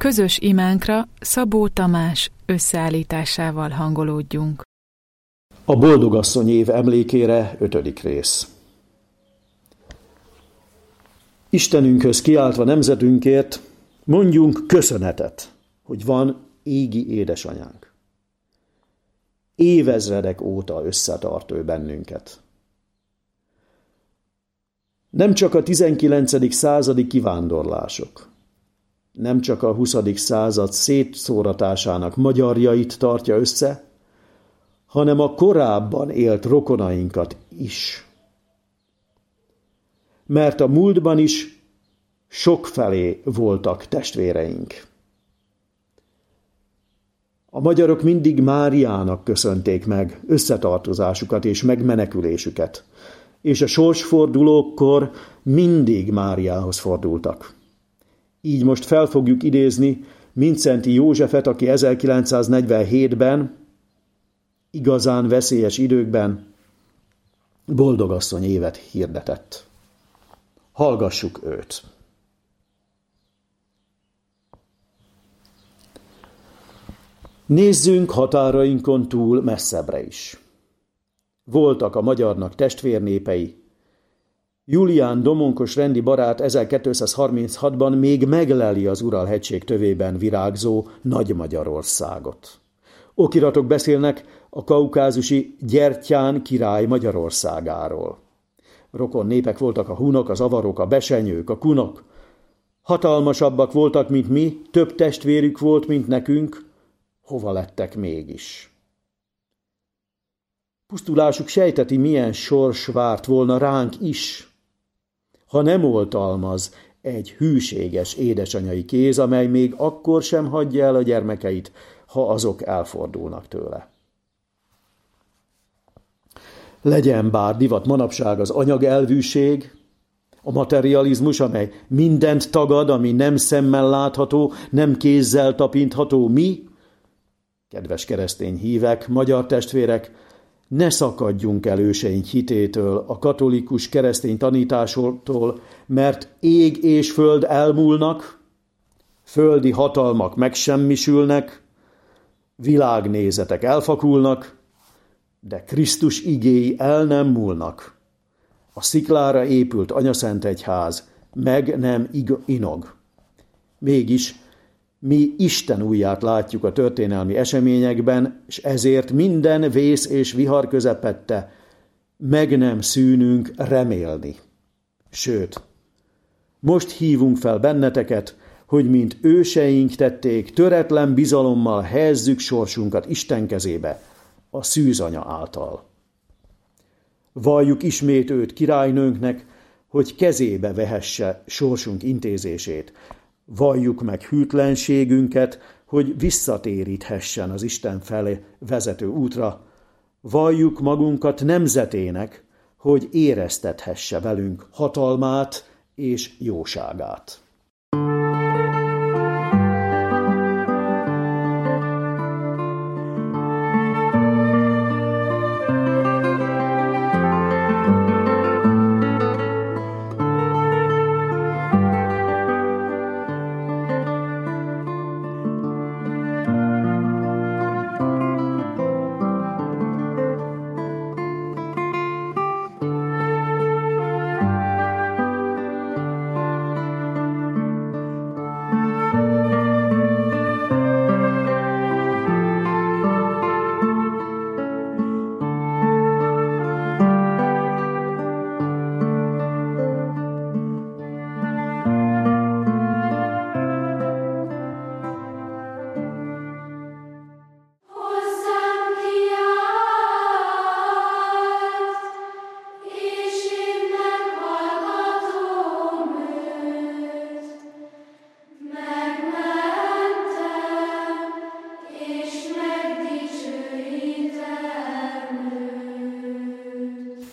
közös imánkra Szabó Tamás összeállításával hangolódjunk. A Boldogasszony év emlékére 5. rész. Istenünkhöz kiáltva nemzetünkért mondjunk köszönetet, hogy van égi édesanyánk. Évezredek óta összetart ő bennünket. Nem csak a 19. századi kivándorlások, nem csak a 20. század szétszóratásának magyarjait tartja össze, hanem a korábban élt rokonainkat is. Mert a múltban is sokfelé voltak testvéreink. A magyarok mindig Máriának köszönték meg összetartozásukat és megmenekülésüket, és a sorsfordulókkor mindig Máriához fordultak. Így most fel fogjuk idézni Mindszenty Józsefet, aki 1947-ben, igazán veszélyes időkben Boldogasszony évet hirdetett. Hallgassuk őt! Nézzünk határainkon túl messzebbre is. Voltak a magyarnak testvérnépei. Julián Domonkos rendi barát 1236-ban még megleli az Ural-hegység tövében virágzó Nagy-Magyarországot. Okiratok beszélnek a kaukázusi Gyertyán király Magyarországáról. Rokon népek voltak a hunok, az avarok, a besenyők, a kunok. Hatalmasabbak voltak, mint mi, több testvérük volt, mint nekünk. Hova lettek mégis? Pusztulásuk sejteti, milyen sors várt volna ránk is, ha nem oltalmaz egy hűséges édesanyai kéz, amely még akkor sem hagyja el a gyermekeit, ha azok elfordulnak tőle. Legyen bár divat manapság az anyagelvűség, a materializmus, amely mindent tagad, ami nem szemmel látható, nem kézzel tapintható, mi, kedves keresztény hívek, magyar testvérek, ne szakadjunk el őseink hitétől, a katolikus keresztény tanításától, mert ég és föld elmúlnak, földi hatalmak megsemmisülnek, világnézetek elfakulnak, de Krisztus igéi el nem múlnak. A sziklára épült anyaszentegyház meg nem inog. Mégis mi Isten ujját látjuk a történelmi eseményekben, és ezért minden vész és vihar közepette meg nem szűnünk remélni. Sőt, most hívunk fel benneteket, hogy mint őseink tették, töretlen bizalommal helyezzük sorsunkat Isten kezébe, a szűzanya által. Valljuk ismét őt királynőnknek, hogy kezébe vehesse sorsunk intézését. Valljuk meg hűtlenségünket, hogy visszatéríthessen az Isten felé vezető útra. Valljuk magunkat nemzetének, hogy éreztethesse velünk hatalmát és jóságát.